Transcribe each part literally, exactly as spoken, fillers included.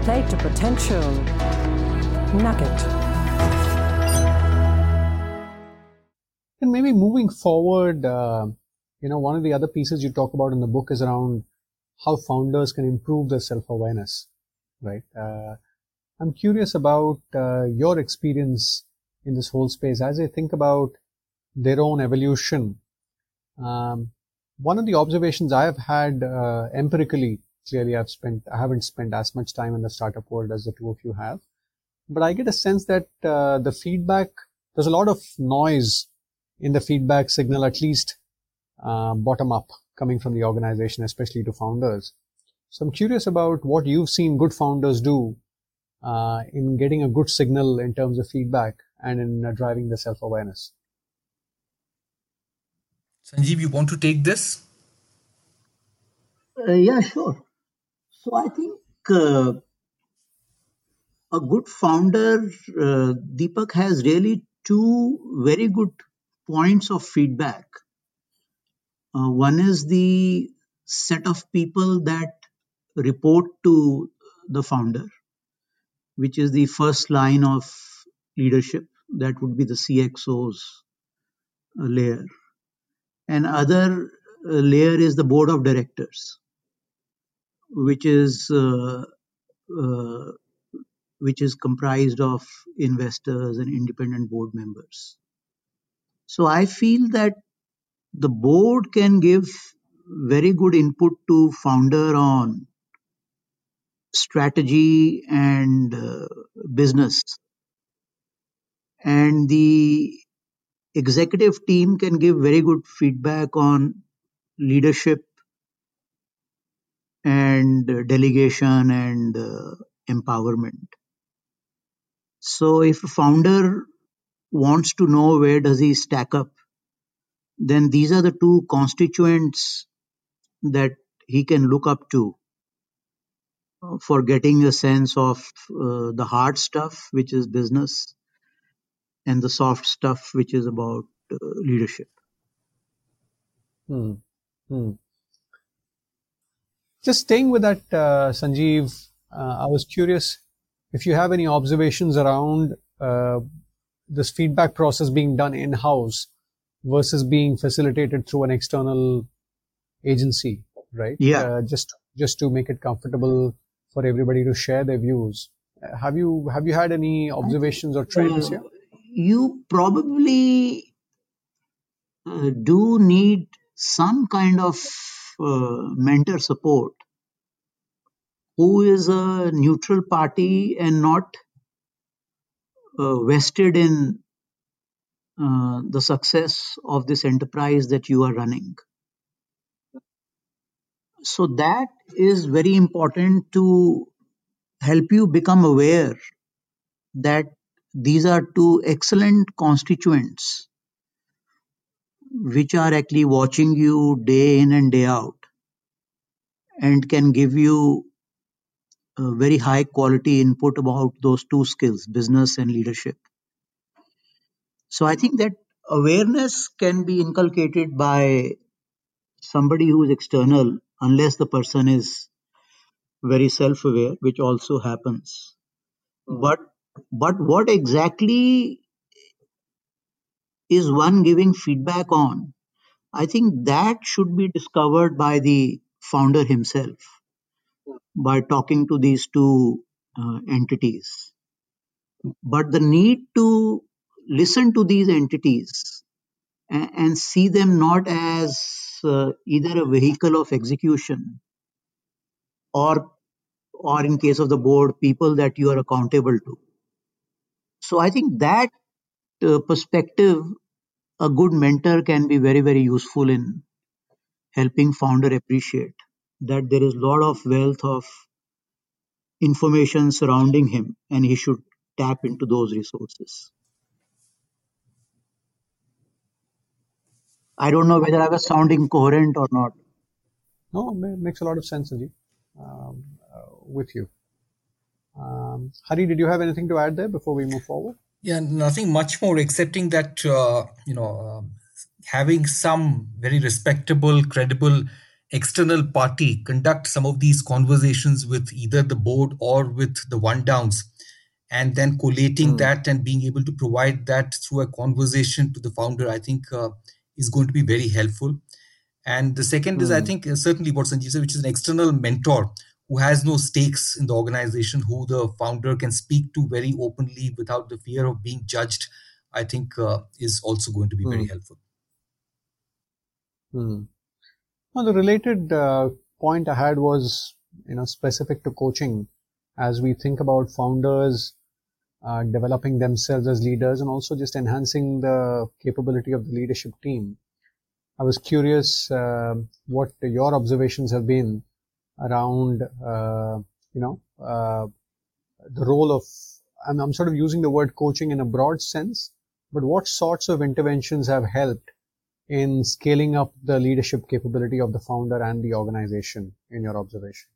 Play to potential. Nugget. And maybe moving forward, uh, you know, one of the other pieces you talk about in the book is around how founders can improve their self-awareness, right? Uh, I'm curious about uh, your experience in this whole space as they think about their own evolution. Um, one of the observations I have had uh, empirically, clearly I've spent, I haven't spent as much time in the startup world as the two of you have, but I get a sense that uh, the feedback, there's a lot of noise in the feedback signal, at least uh, bottom up, coming from the organization, especially to founders. So I'm curious about what you've seen good founders do uh, in getting a good signal in terms of feedback and in uh, driving the self-awareness. Sanjeev, you want to take this? Uh, yeah, sure. So I think uh, a good founder, uh, Deepak, has really two very good points of feedback. Uh, one is the set of people that report to the founder, which is the first line of leadership. That would be the C X O's uh, layer. And other uh, layer is the board of directors, which is uh, uh, which is comprised of investors and independent board members. So I feel that the board can give very good input to founder on strategy and uh, business, and the executive team can give very good feedback on leadership and uh, delegation and uh, empowerment. So if a founder wants to know where does he stack up, then these are the two constituents that he can look up to uh, for getting a sense of uh, the hard stuff, which is business, and the soft stuff, which is about uh, leadership. Hmm. Hmm. Just staying with that, uh, Sanjeev, uh, I was curious if you have any observations around uh, this feedback process being done in-house versus being facilitated through an external agency, right? Yeah. Uh, just just to make it comfortable for everybody to share their views. Uh, have you have you had any observations or trends Uh, here? you probably uh, do need some kind of uh, mentor support who is a neutral party and not uh, vested in uh, the success of this enterprise that you are running. So that is very important to help you become aware that these are two excellent constituents which are actually watching you day in and day out and can give you a very high quality input about those two skills, business and leadership. So I think that awareness can be inculcated by somebody who is external, unless the person is very self-aware, which also happens. But but what exactly is one giving feedback on? I think that should be discovered by the founder himself by talking to these two uh, entities. But the need to listen to these entities and, and see them not as uh, either a vehicle of execution or or in case of the board, people that you are accountable to. So I think that uh, perspective, a good mentor can be very, very useful in helping founder appreciate that there is a lot of wealth of information surrounding him and he should tap into those resources. I don't know whether I was sounding coherent or not. No, it makes a lot of sense, Sanjeev, um, uh, with you. Um, Hari, did you have anything to add there before we move forward? Yeah, nothing much more, excepting that, uh, you know, um, having some very respectable, credible external party conduct some of these conversations with either the board or with the one downs, and then collating Mm, that and being able to provide that through a conversation to the founder, I think uh, is going to be very helpful. And the second is, I mm, think, uh, certainly what Sanjeev said, which is an external mentor who has no stakes in the organization, who the founder can speak to very openly without the fear of being judged, I think uh, is also going to be very mm, helpful. mm. Now, the related uh, point I had was, you know, specific to coaching. As we think about founders uh, developing themselves as leaders and also just enhancing the capability of the leadership team, I was curious uh, what your observations have been around, uh, you know, uh, the role of, I'm, I'm sort of using the word coaching in a broad sense, but what sorts of interventions have helped in scaling up the leadership capability of the founder and the organization in your observation?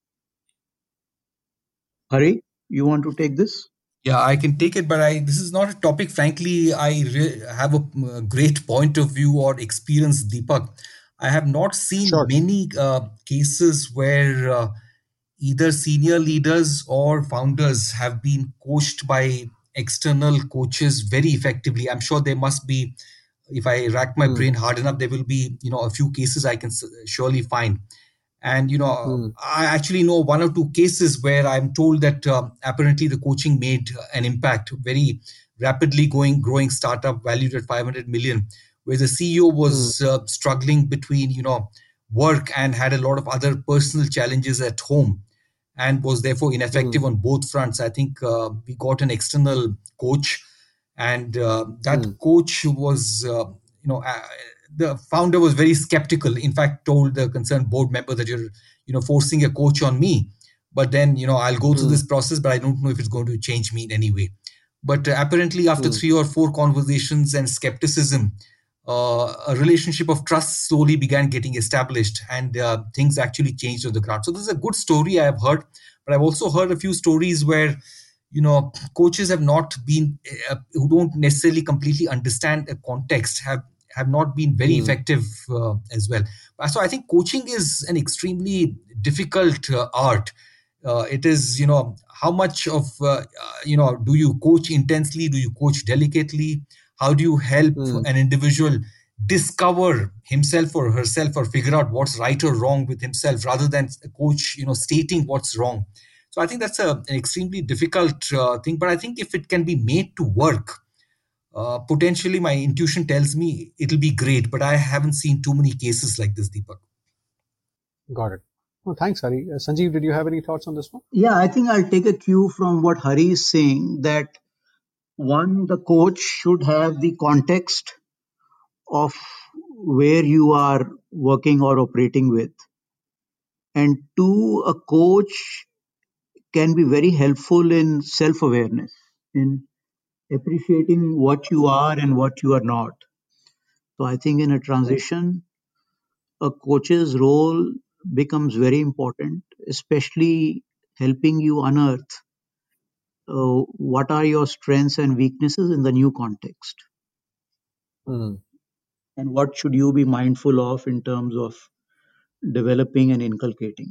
Hari, you want to take this? Yeah, I can take it, but I this is not a topic. Frankly, I re- have a, uh, great point of view or experience, Deepak. I have not seen Sure. many uh, cases where uh, either senior leaders or founders have been coached by external coaches very effectively. I'm sure there must be, if I rack my Hmm. brain hard enough, there will be, you know, a few cases I can s- surely find. And you know, Hmm. I actually know one or two cases where I'm told that uh, apparently the coaching made an impact. Very rapidly going growing startup valued at five hundred million, where the C E O Hmm. was uh, struggling between, you know, work and had a lot of other personal challenges at home, and was therefore Hmm. ineffective on both fronts. I think uh, we got an external coach, and uh, that Hmm. coach was, uh, you know, uh, the founder was very skeptical. In fact, told the concerned board member that you're, you know, forcing a coach on me. But then, you know, I'll go through Hmm. this process, but I don't know if it's going to change me in any way. But uh, apparently, after Hmm. three or four conversations and skepticism, uh, a relationship of trust slowly began getting established, and uh, things actually changed on the ground. So this is a good story I have heard, but I've also heard a few stories where, you know, coaches have not been uh, who don't necessarily completely understand a context, have have not been very Hmm. effective uh, as well. So I think coaching is an extremely difficult uh, art. Uh, it is, you know, how much of uh, uh, you know, do you coach intensely, do you coach delicately, how do you help Hmm. an individual discover himself or herself, or figure out what's right or wrong with himself, rather than a coach, you know, stating what's wrong. So I think that's a, an extremely difficult uh, thing, but I think if it can be made to work, uh, potentially my intuition tells me it'll be great, but I haven't seen too many cases like this, Deepak. Got it. Well, thanks, Hari. Uh, Sanjeev, did you have any thoughts on this one? Yeah, I think I'll take a cue from what Hari is saying, that one, the coach should have the context of where you are working or operating with. And two, a coach can be very helpful in self awareness, in appreciating what you are and what you are not. So I think in a transition, a coach's role becomes very important, especially helping you unearth uh, what are your strengths and weaknesses in the new context, Hmm. and what should you be mindful of in terms of developing and inculcating.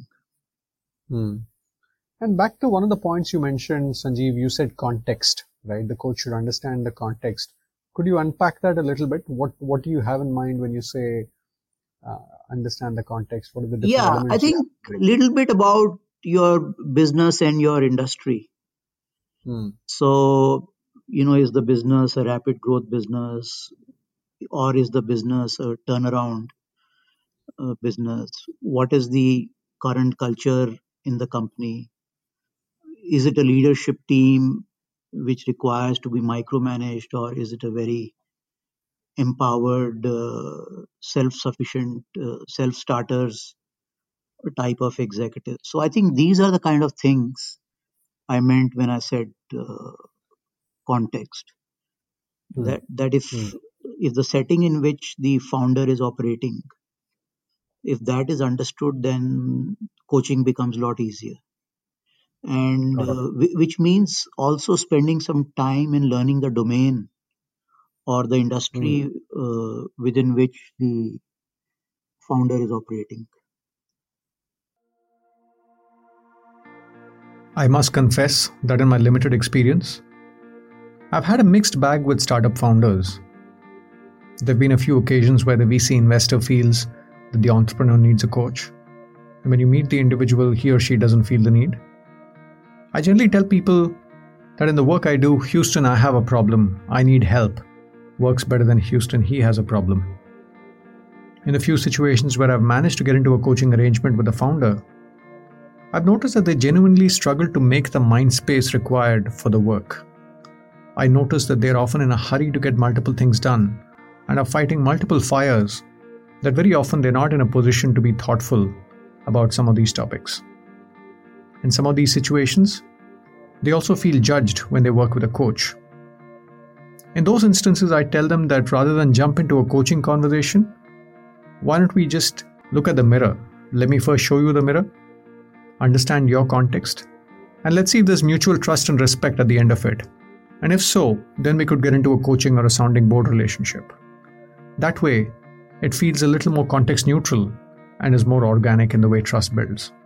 Hmm. And back to one of the points you mentioned, Sanjeev, you said context, right? The coach should understand the context. Could you unpack that a little bit? What What do you have in mind when you say uh, understand the context? What are the different Yeah, I elements you have think in a mind? little bit about your business and your industry. Hmm. So, you know, is the business a rapid growth business, or is the business a turnaround uh, business? What is the current culture in the company? Is it a leadership team which requires to be micromanaged, or is it a very empowered, uh, self sufficient, uh, self starters type of executive? So I think these are the kind of things I meant when I said uh, context. Hmm. That that if Hmm. if the setting in which the founder is operating, if that is understood, then coaching becomes a lot easier. And Got it. uh, whi- which means also spending some time in learning the domain or the Hmm. industry uh, within which the founder is operating. I must confess that in my limited experience, I've had a mixed bag with startup founders. There have been a few occasions where the V C investor feels that the entrepreneur needs a coach. And when you meet the individual, he or she doesn't feel the need. I generally tell people that in the work I do, Houston, I have a problem. I need help. Works better than Houston, he has a problem. In a few situations where I've managed to get into a coaching arrangement with a founder, I've noticed that they genuinely struggle to make the mind space required for the work. I notice that they're often in a hurry to get multiple things done and are fighting multiple fires, that very often they're not in a position to be thoughtful about some of these topics. In some of these situations, they also feel judged when they work with a coach. In those instances, I tell them that rather than jump into a coaching conversation, why don't we just look at the mirror? Let me first show you the mirror, understand your context, and let's see if there's mutual trust and respect at the end of it. And if so, then we could get into a coaching or a sounding board relationship. That way, it feels a little more context neutral and is more organic in the way trust builds.